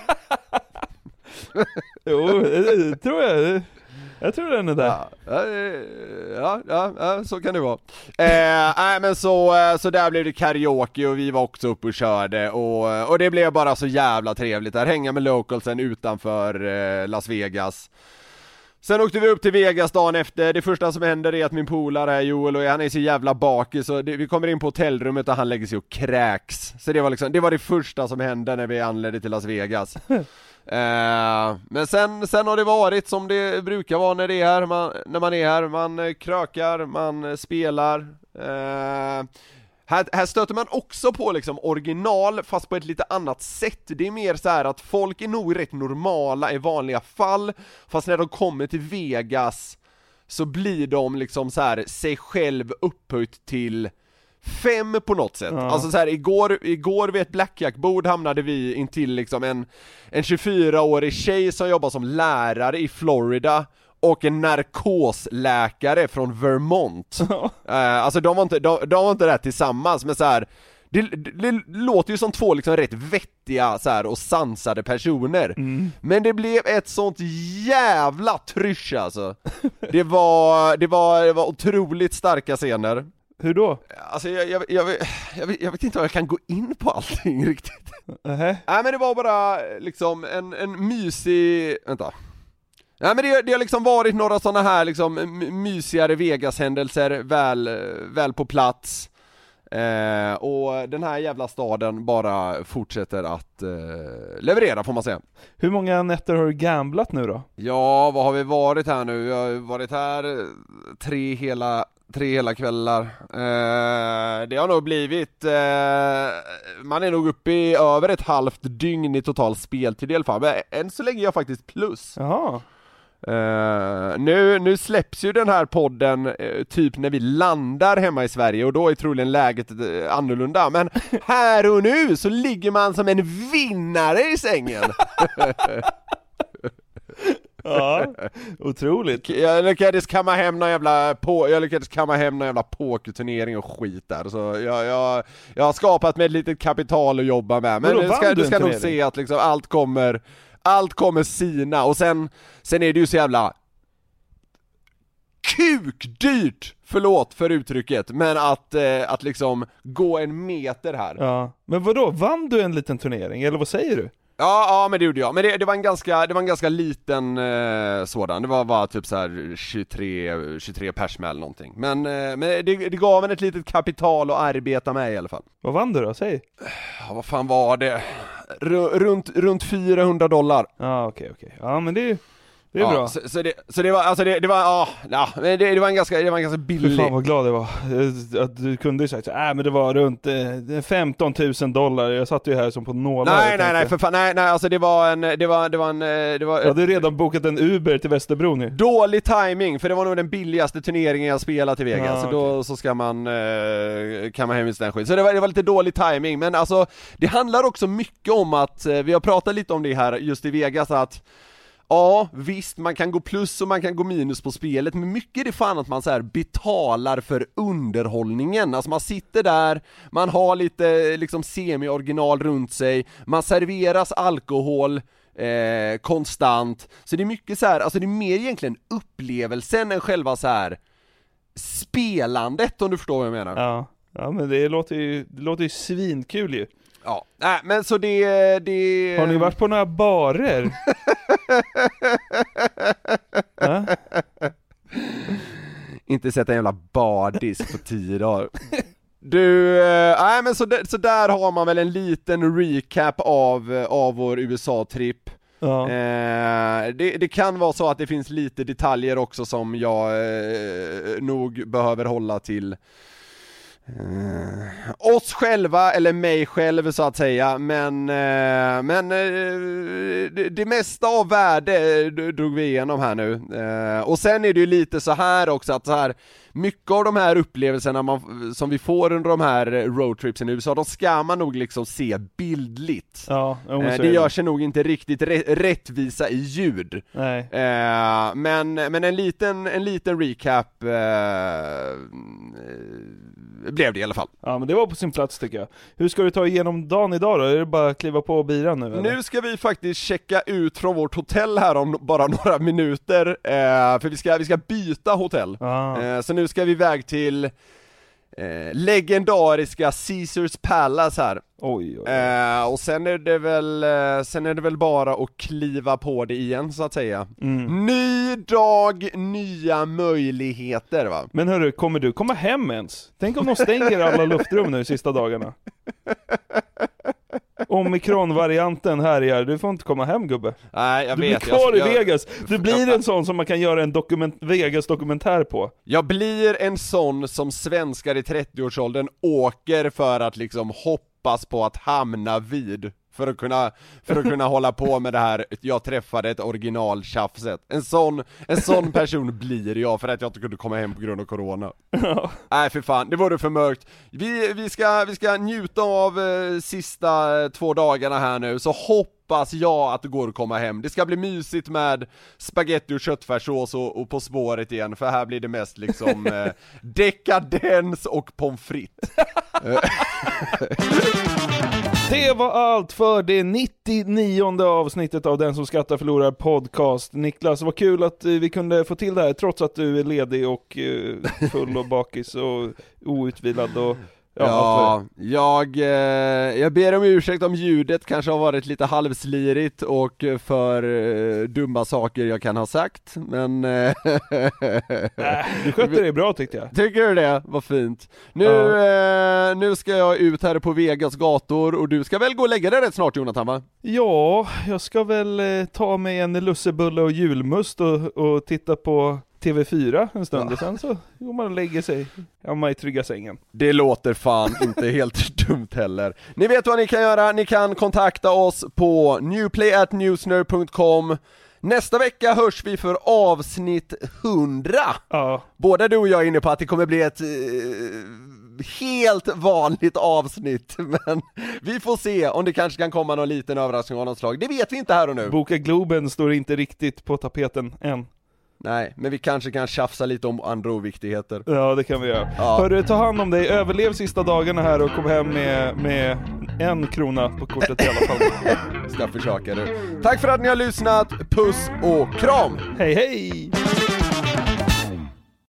Jo, det tror jag. Jag tror den är där. Ja, så kan det vara. Men så där blev det karaoke och vi var också uppe och körde och det blev bara så jävla trevligt där, hänga med localsen utanför Las Vegas. Sen åkte vi upp till Vegas dagen efter. Det första som händer är att min polare här, Joel, och han är så jävla bakis, så vi kommer in på hotellrummet och han lägger sig och kräks. Så det var det första som hände när vi anlände till Las Vegas. Men sen har det varit som det brukar vara när det är här, när man är här. Man krökar, man spelar. Här stöter man också på liksom original, fast på ett lite annat sätt. Det är mer så här att folk är nog rätt normala i vanliga fall, fast när de kommer till Vegas så blir de liksom så här sig själv upphöjt till 5 på något sätt. Ja. Alltså så här, igår vid ett blackjackbord hamnade vi intill liksom en 24-årig tjej som jobbar som lärare i Florida och en narkosläkare från Vermont. Alltså de var inte där tillsammans, men så här, det låter ju som två liksom rätt vettiga så här, och sansade personer. Men det blev ett sånt jävla trysch alltså. Det var otroligt starka scener. Hur då? Alltså jag vet inte om jag kan gå in på allting riktigt. Nej, men det var bara liksom en mysig... Vänta. Nej, men det har liksom varit några sådana här liksom mysigare Vegas-händelser väl på plats. Och den här jävla staden bara fortsätter att leverera, får man säga. Hur många nätter har du gamblat nu då? Ja, vad har vi varit här nu? Jag har varit här 3 hela kvällar. Det har nog blivit man är nog uppe i över ett halvt dygn i total speltid i alla fall. Men än så länge är jag faktiskt plus. Jaha. Nu släpps ju den här podden typ när vi landar hemma i Sverige, och då är troligen läget annorlunda. Men här och nu så ligger man som en vinnare i sängen. Ja, otroligt. Jag lyckades kamma hem någon jävla pokerturnering och skit där. Så jag har skapat mig ett litet kapital att jobba med. Men du ska nog se att liksom allt kommer sina. Och sen är det ju så jävla kukdyrt, förlåt för uttrycket, men att liksom gå en meter här. Ja. Men vadå, vann du en liten turnering, eller vad säger du? Ja, men det gjorde jag. Men det var en ganska liten sådan. Det var typ så här 23 pers med eller någonting. Men det gav en ett litet kapital att arbeta med i alla fall. Vad vann du då? Säg. Ja, vad fan var det? Runt $400. Ja, okej. Ja, men det är bra. Så det var en ganska billig. Hur fan vad glad jag var att du kunde ju sagt men det var runt $15,000. Jag satt ju här som på nålar. Nej, för fan, nej, alltså det var jag hade redan bokat en Uber till Västerbro nu. Dålig timing, för det var nog den billigaste turneringen jag spelat i Vegas. Så då så ska man kan man hem i den skit. Så det var lite dålig timing, men alltså det handlar också mycket om att vi har pratat lite om det här just i Vegas, att ja, visst, man kan gå plus och man kan gå minus på spelet, men mycket är det fan att man så här betalar för underhållningen. Alltså man sitter där, man har lite liksom semi-original runt sig, man serveras alkohol konstant. Så det är mycket så här, alltså det är mer egentligen upplevelsen än själva så här spelandet, om du förstår vad jag menar. Ja, men det låter ju svinkul ju. Ja, nej, men så det... Har ni varit på några barer? Inte sett en jävla bardisk på 10 dagar. Du, nej men så där har man väl en liten recap av vår USA-tripp. Ja. Det kan vara så att det finns lite detaljer också som jag nog behöver hålla till oss själva, eller mig själv så att säga, men det mesta av värde drog vi igenom här nu. Och sen är det ju lite så här också, att så här mycket av de här upplevelserna som vi får under de här roadtripsen i USA, de ska man nog liksom se bildligt. Ja, det gör sig nog inte riktigt rättvisa i ljud. Nej. Men en liten recap blev det i alla fall. Ja, men det var på sin plats tycker jag. Hur ska du ta igenom dagen idag då? Är det bara att kliva på och bira nu? Eller? Nu ska vi faktiskt checka ut från vårt hotell här om bara några minuter, för vi ska byta hotell. Så nu ska vi iväg till legendariska Caesars Palace här. Oj. Och sen är det väl bara att kliva på det igen, så att säga. Ny dag, nya möjligheter, va? Men hörru, kommer du komma hem ens? Tänk om de stänger alla luftrum nu sista dagarna. Omikron-varianten här, du får inte komma hem, gubbe. Nej, jag du vet. Du blir kvar i Vegas. Du blir en sån som man kan göra en Vegas-dokumentär på. Jag blir en sån som svenskar i 30-årsåldern åker för att liksom hoppas på att hamna vid. För att kunna hålla på med det här, jag träffade ett originaltjafset. En sån person blir jag för att jag inte kunde komma hem på grund av corona. Nej, för fan, det vore för mörkt. Vi ska njuta av sista 2 dagarna här nu, så hoppas jag att det går att komma hem. Det ska bli mysigt med spaghetti och köttfärssås och På spåret igen, för här blir det mest liksom dekadens och pommes frites. Det var allt för det 99:e avsnittet av Den som skrattar förlorar podcast. Niklas, vad kul att vi kunde få till det här trots att du är ledig och full och bakis och outvilad och jag ber om ursäkt om ljudet kanske har varit lite halvslirigt och för dumma saker jag kan ha sagt, men du skötte det bra, tyckte jag. Tycker du det? Vad fint. Nu ska jag ut här på Vegas gator, och du ska väl gå och lägga dig rätt snart, Jonathan, va? Ja, jag ska väl ta mig en lussebulle och julmust och titta på TV4 en stund, och sen så går man och lägger sig i trygga sängen. Det låter fan inte helt dumt heller. Ni vet vad ni kan göra, ni kan kontakta oss på newplay@newsner.com. Nästa vecka hörs vi för avsnitt 100. Både du och jag är inne på att det kommer bli ett helt vanligt avsnitt, men vi får se om det kanske kan komma någon liten överraskning av något slag. Det vet vi inte här och nu. Boka Globen står inte riktigt på tapeten än. Nej, men vi kanske kan tjafsa lite om andra oviktigheter. Ja, det kan vi göra. Hörru, ta hand om dig, överlev sista dagarna här och kom hem med 1 krona på kortet i alla fall. Ska försöka du. Tack för att ni har lyssnat, puss och kram! Hej hej!